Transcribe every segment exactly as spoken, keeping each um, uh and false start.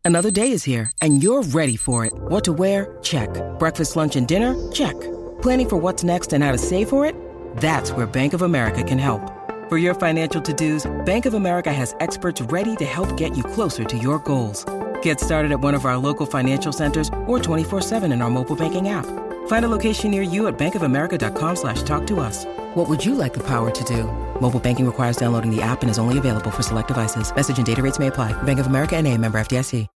Another day is here, and you're ready for it. What to wear? Check. Breakfast, lunch, and dinner? Check. Planning for what's next and how to save for it? That's where Bank of America can help. For your financial to-dos, Bank of America has experts ready to help get you closer to your goals. Get started at one of our local financial centers or twenty-four seven in our mobile banking app. Find a location near you at bankofamerica.com slash talk to us. What would you like the power to do? Mobile banking requires downloading the app and is only available for select devices. Message and data rates may apply. Bank of America N A, member F D I C.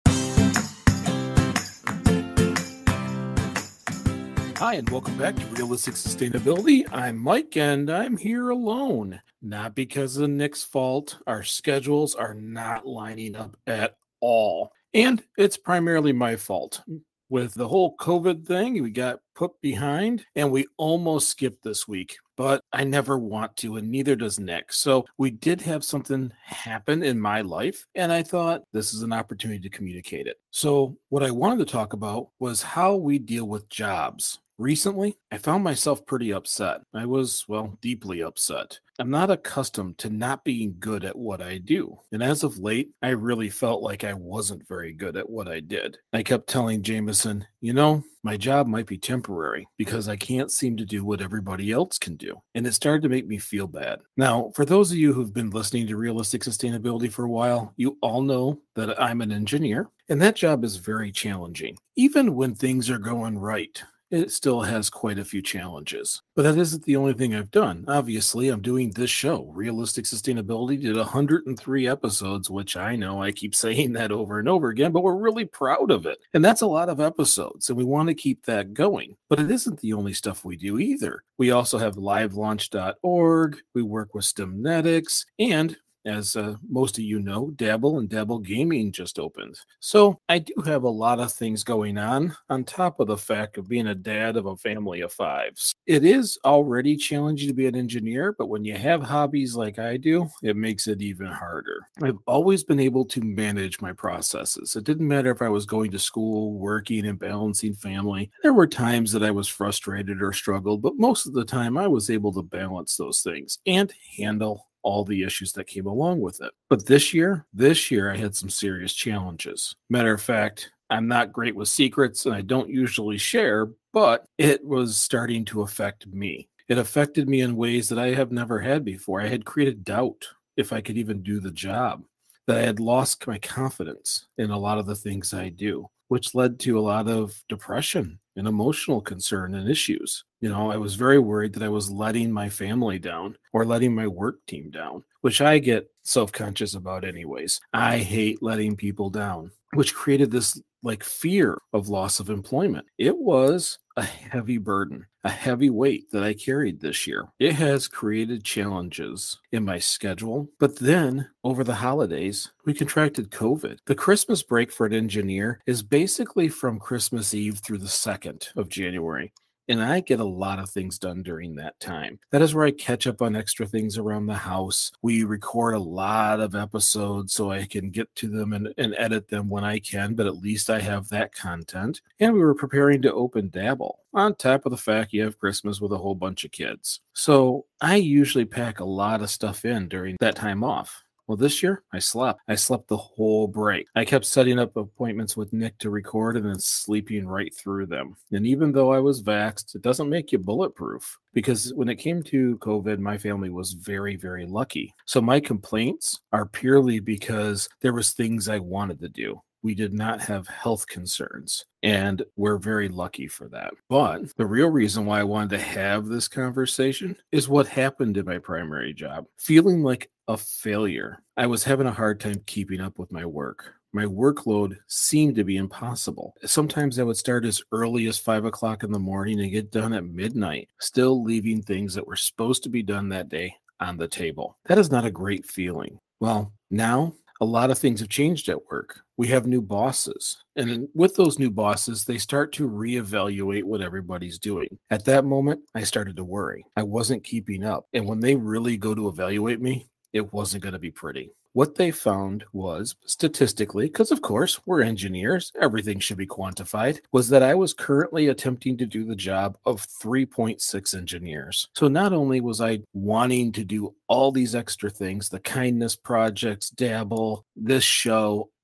Hi, and welcome back to Realistic Sustainability. I'm Mike, and I'm here alone. Not because of Nick's fault. Our schedules are not lining up at all. And it's primarily my fault. With the whole COVID thing, we got put behind, and we almost skipped this week. But I never want to, and neither does Nick. So we did have something happen in my life, and I thought this is an opportunity to communicate it. So what I wanted to talk about was how we deal with jobs. Recently, I found myself pretty upset. I was, well, deeply upset. I'm not accustomed to not being good at what I do. And as of late, I really felt like I wasn't very good at what I did. I kept telling Jameson, you know, my job might be temporary because I can't seem to do what everybody else can do. And it started to make me feel bad. Now, for those of you who've been listening to Realistic Sustainability for a while, you all know that I'm an engineer, and that job is very challenging. Even when things are going right, it still has quite a few challenges. But that isn't the only thing I've done. Obviously, I'm doing this show. Realistic Sustainability did one hundred three episodes, which I know I keep saying that over and over again, but we're really proud of it. And that's a lot of episodes, and we want to keep that going. But it isn't the only stuff we do either. We also have live launch dot org, we work with STEMnetics, and as uh, most of you know, Dabble and Dabble Gaming just opened. So I do have a lot of things going on, on top of the fact of being a dad of a family of fives. It is already challenging to be an engineer, but when you have hobbies like I do, it makes it even harder. I've always been able to manage my processes. It didn't matter if I was going to school, working, and balancing family. There were times that I was frustrated or struggled, but most of the time I was able to balance those things and handle all the issues that came along with it. But this year, this year, I had some serious challenges. Matter of fact, I'm not great with secrets and I don't usually share, but it was starting to affect me. It affected me in ways that I have never had before. I had created doubt if I could even do the job, that I had lost my confidence in a lot of the things I do, which led to a lot of depression and emotional concern and issues. You know, I was very worried that I was letting my family down or letting my work team down, which I get self-conscious about anyways. I hate letting people down, which created this like fear of loss of employment. It was a heavy burden, a heavy weight that I carried this year. It has created challenges in my schedule. But then over the holidays, we contracted COVID. The Christmas break for an engineer is basically from Christmas Eve through the second of January. And I get a lot of things done during that time. That is where I catch up on extra things around the house. We record a lot of episodes so I can get to them and, and edit them when I can, but at least I have that content. And we were preparing to open Dabble, on top of the fact you have Christmas with a whole bunch of kids. So I usually pack a lot of stuff in during that time off. Well, this year, I slept. I slept the whole break. I kept setting up appointments with Nick to record and then sleeping right through them. And even though I was vaxxed, it doesn't make you bulletproof. Because when it came to COVID, my family was very, very lucky. So my complaints are purely because there was things I wanted to do. We did not have health concerns, and we're very lucky for that. But the real reason why I wanted to have this conversation is what happened in my primary job. Feeling like a failure. I was having a hard time keeping up with my work. My workload seemed to be impossible. Sometimes I would start as early as five o'clock in the morning and get done at midnight, still leaving things that were supposed to be done that day on the table. That is not a great feeling. Well, now a lot of things have changed at work. We have new bosses. And with those new bosses, they start to reevaluate what everybody's doing. At that moment, I started to worry. I wasn't keeping up. And when they really go to evaluate me, it wasn't going to be pretty. What they found was, statistically, because of course we're engineers, everything should be quantified, was that I was currently attempting to do the job of three point six engineers. So not only was I wanting to do all these extra things, the kindness projects, Dabble, this show,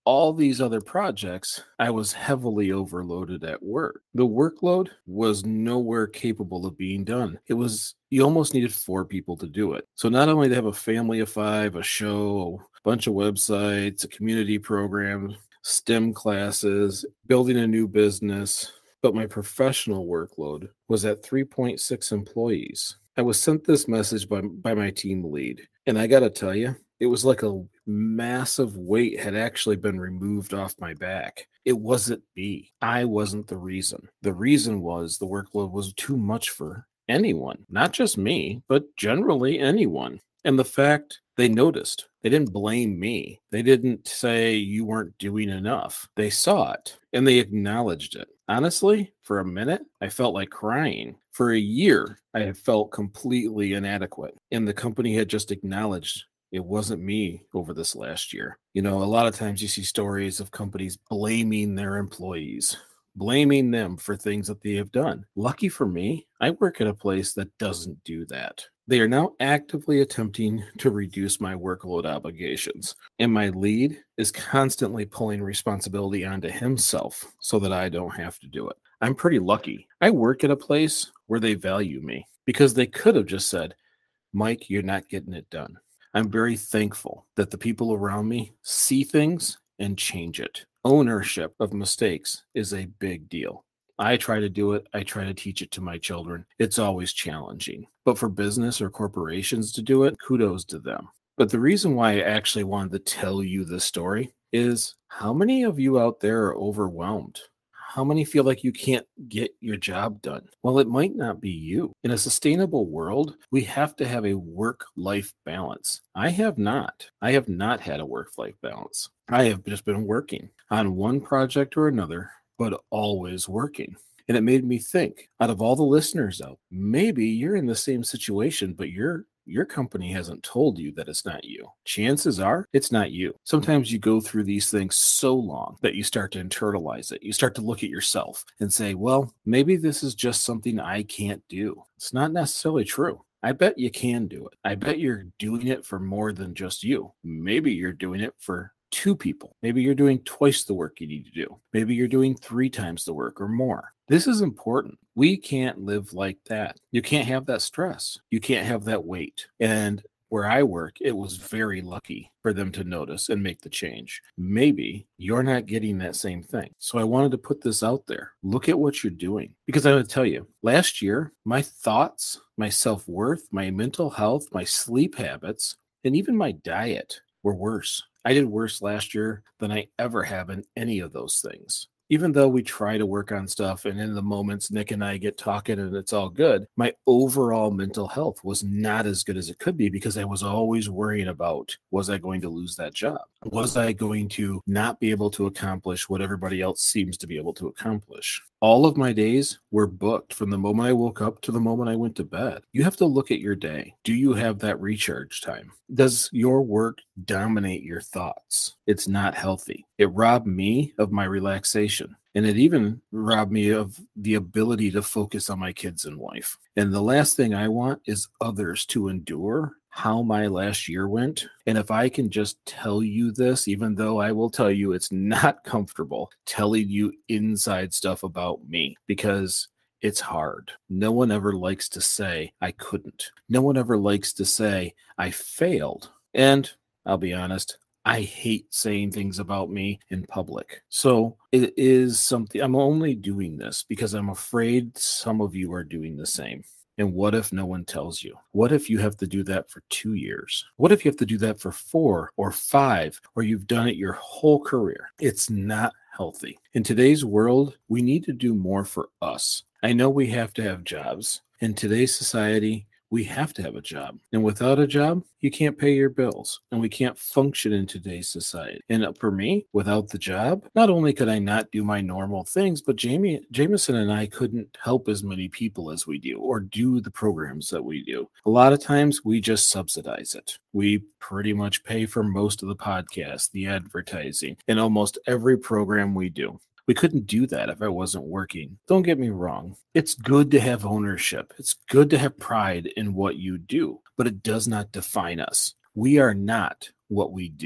all these other projects, I was heavily overloaded at work. The workload was nowhere capable of being done. It was, you almost needed four people to do it. So not only to have a family of five, a show, a bunch of websites, a community program, STEM classes, building a new business, but my professional workload was at three point six employees. I was sent this message by, by my team lead, and I got to tell you, it was like a massive weight had actually been removed off my back. It wasn't me. I wasn't the reason. The reason was the workload was too much for anyone, not just me, but generally anyone. And the fact they noticed, they didn't blame me. They didn't say you weren't doing enough. They saw it and they acknowledged it. Honestly, for a minute, I felt like crying. For a year, I had felt completely inadequate, and the company had just acknowledged it wasn't me over this last year. You know, a lot of times you see stories of companies blaming their employees, blaming them for things that they have done. Lucky for me, I work at a place that doesn't do that. They are now actively attempting to reduce my workload obligations, and my lead is constantly pulling responsibility onto himself so that I don't have to do it. I'm pretty lucky. I work at a place where they value me, because they could have just said, Mike, you're not getting it done. I'm very thankful that the people around me see things and change it. Ownership of mistakes is a big deal. I try to do it. I try to teach it to my children. It's always challenging. But for business or corporations to do it, kudos to them. But the reason why I actually wanted to tell you this story is, how many of you out there are overwhelmed? How many feel like you can't get your job done? Well, it might not be you. In a sustainable world, we have to have a work-life balance. I have not. I have not had a work-life balance. I have just been working on one project or another, but always working. And it made me think, out of all the listeners out, maybe you're in the same situation, but you're Your company hasn't told you that it's not you. Chances are it's not you. Sometimes you go through these things so long that you start to internalize it. You start to look at yourself and say, well, maybe this is just something I can't do. It's not necessarily true. I bet you can do it. I bet you're doing it for more than just you. Maybe you're doing it for two people. Maybe you're doing twice the work you need to do. Maybe you're doing three times the work or more. This is important. We can't live like that. You can't have that stress. You can't have that weight. And where I work, it was very lucky for them to notice and make the change. Maybe you're not getting that same thing. So I wanted to put this out there. Look at what you're doing. Because I'm going to tell you, last year, my thoughts, my self-worth, my mental health, my sleep habits, and even my diet were worse. I did worse last year than I ever have in any of those things. Even though we try to work on stuff and in the moments Nick and I get talking and it's all good, my overall mental health was not as good as it could be, because I was always worrying about, was I going to lose that job? Was I going to not be able to accomplish what everybody else seems to be able to accomplish? All of my days were booked from the moment I woke up to the moment I went to bed. You have to look at your day. Do you have that recharge time? Does your work dominate your thoughts? It's not healthy. It robbed me of my relaxation. And it even robbed me of the ability to focus on my kids and wife. And the last thing I want is others to endure how my last year went. And if I can just tell you this, even though I will tell you it's not comfortable telling you inside stuff about me, because it's hard. No one ever likes to say, I couldn't. No one ever likes to say, I failed. And I'll be honest, I hate saying things about me in public. So it is something, I'm only doing this because I'm afraid some of you are doing the same. And what if no one tells you? What if you have to do that for two years? What if you have to do that for four or five, or you've done it your whole career? It's not healthy. In today's world, we need to do more for us. I know we have to have jobs. In today's society, we have to have a job. And without a job, you can't pay your bills. And we can't function in today's society. And for me, without the job, not only could I not do my normal things, but Jamie, Jameson and I couldn't help as many people as we do, or do the programs that we do. A lot of times we just subsidize it. We pretty much pay for most of the podcasts, the advertising, and almost every program we do. We couldn't do that if I wasn't working. Don't get me wrong. It's good to have ownership. It's good to have pride in what you do, but it does not define us. We are not what we do.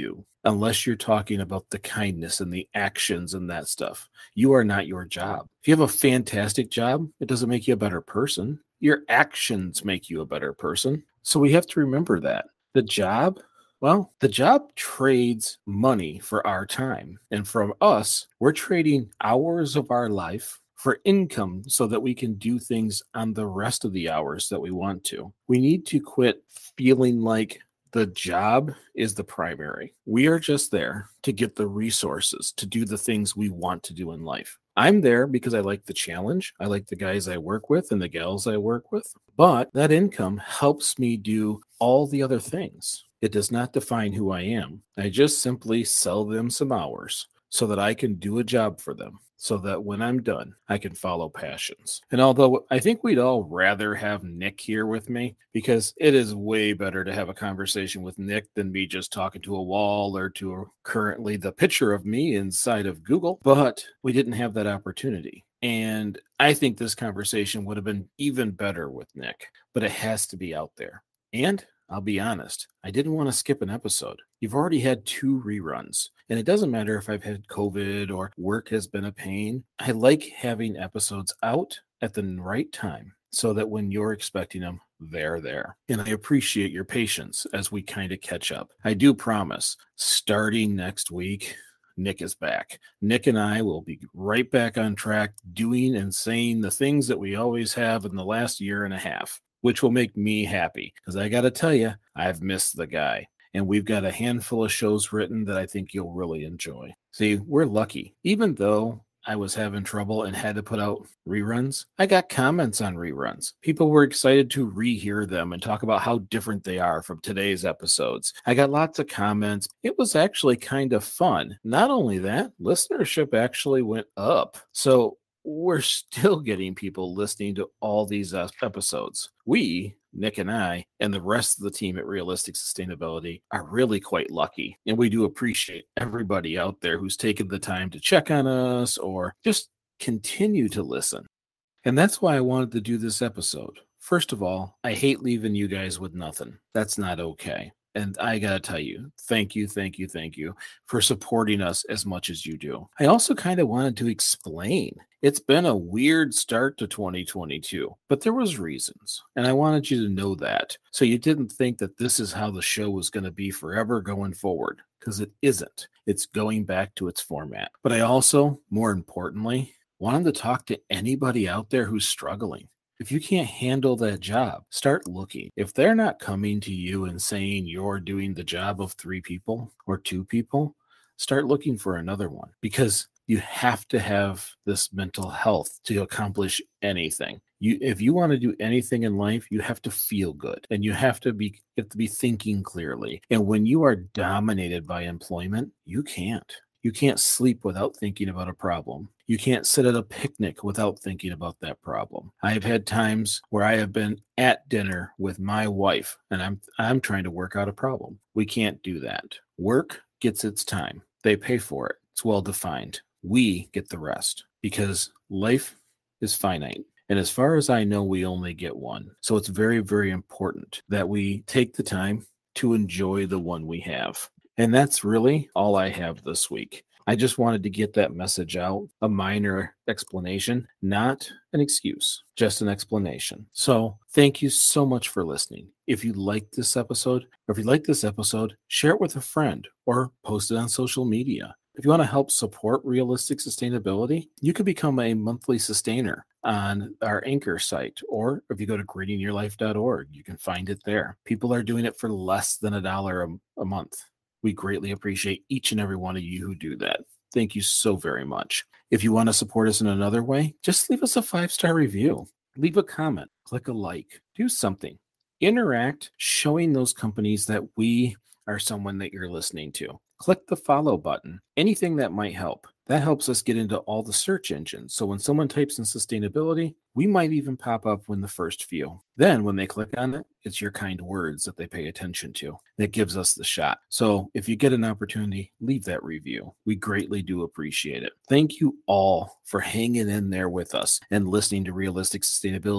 unless you're talking about the kindness and the actions and that stuff. You are not your job. If you have a fantastic job, it doesn't make you a better person. Your actions make you a better person. So we have to remember that. The job, well, the job trades money for our time. And from us, we're trading hours of our life for income so that we can do things on the rest of the hours that we want to. We need to quit feeling like the job is the primary. We are just there to get the resources to do the things we want to do in life. I'm there because I like the challenge. I like the guys I work with and the gals I work with. But that income helps me do all the other things. It does not define who I am. I just simply sell them some hours so that I can do a job for them, so that when I'm done, I can follow passions. And although I think we'd all rather have Nick here with me, because it is way better to have a conversation with Nick than me just talking to a wall or to a, currently the picture of me inside of Google, but we didn't have that opportunity. And I think this conversation would have been even better with Nick, but it has to be out there. And I'll be honest, I didn't want to skip an episode. You've already had two reruns, and it doesn't matter if I've had COVID or work has been a pain. I like having episodes out at the right time so that when you're expecting them, they're there. And I appreciate your patience as we kind of catch up. I do promise, starting next week, Nick is back. Nick and I will be right back on track doing and saying the things that we always have in the last year and a half, which will make me happy because I got to tell you, I've missed the guy. And we've got a handful of shows written that I think you'll really enjoy. See, we're lucky. Even though I was having trouble and had to put out reruns, I got comments on reruns. People were excited to rehear them and talk about how different they are from today's episodes. I got lots of comments. It was actually kind of fun. Not only that, listenership actually went up. So we're still getting people listening to all these uh, episodes. We, Nick and I, and the rest of the team at Realistic Sustainability are really quite lucky. And we do appreciate everybody out there who's taken the time to check on us or just continue to listen. And that's why I wanted to do this episode. First of all, I hate leaving you guys with nothing. That's not okay. And I got to tell you, thank you, thank you, thank you for supporting us as much as you do. I also kind of wanted to explain. It's been a weird start to twenty twenty-two, but there was reasons. And I wanted you to know that. So you didn't think that this is how the show was going to be forever going forward, because it isn't. It's going back to its format. But I also, more importantly, wanted to talk to anybody out there who's struggling. If you can't handle that job, start looking. If they're not coming to you and saying you're doing the job of three people or two people, start looking for another one, because you have to have this mental health to accomplish anything. You, if you want to do anything in life, you have to feel good, and you have to be you have to be thinking clearly. And when you are dominated by employment, you can't. You can't sleep without thinking about a problem. You can't sit at a picnic without thinking about that problem. I've had times where I have been at dinner with my wife and I'm I'm trying to work out a problem. We can't do that. Work gets its time. They pay for it. It's well defined. We get the rest because life is finite. And as far as I know, we only get one. So it's very, very important that we take the time to enjoy the one we have. And that's really all I have this week. I just wanted to get that message out, a minor explanation, not an excuse, just an explanation. So thank you so much for listening. If you liked this episode, or if you like this episode, share it with a friend or post it on social media. If you want to help support Realistic Sustainability, you can become a monthly sustainer on our Anchor site, or if you go to greening your life dot org, you can find it there. People are doing it for less than a dollar a, a month. We greatly appreciate each and every one of you who do that. Thank you so very much. If you want to support us in another way, just leave us a five-star review. Leave a comment, click a like, do something. Interact, showing those companies that we are someone that you're listening to. Click the follow button. Anything that might help. That helps us get into all the search engines. So when someone types in sustainability, we might even pop up in the first few. Then when they click on it, it's your kind words that they pay attention to. That gives us the shot. So if you get an opportunity, leave that review. We greatly do appreciate it. Thank you all for hanging in there with us and listening to Realistic Sustainability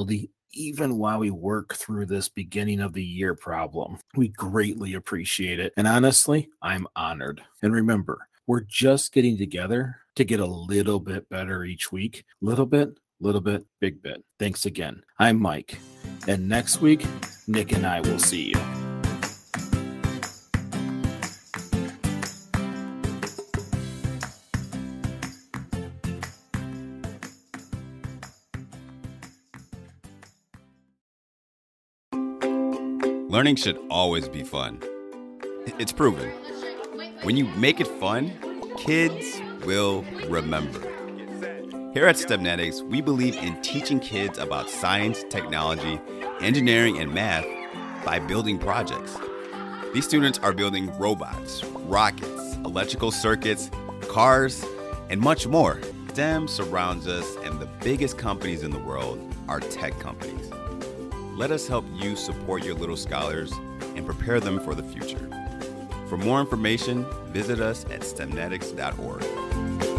even while we work through this beginning of the year problem. We greatly appreciate it. And honestly, I'm honored. And remember, we're just getting together to get a little bit better each week. Little bit, little bit, big bit. Thanks again. I'm Mike. And next week, Nick and I will see you. Learning should always be fun. It's proven. When you make it fun, kids will remember. Here at STEMnetics, we believe in teaching kids about science, technology, engineering, and math by building projects. These students are building robots, rockets, electrical circuits, cars, and much more. STEM surrounds us, and the biggest companies in the world are tech companies. Let us help you support your little scholars and prepare them for the future. For more information, visit us at stemnetics dot org.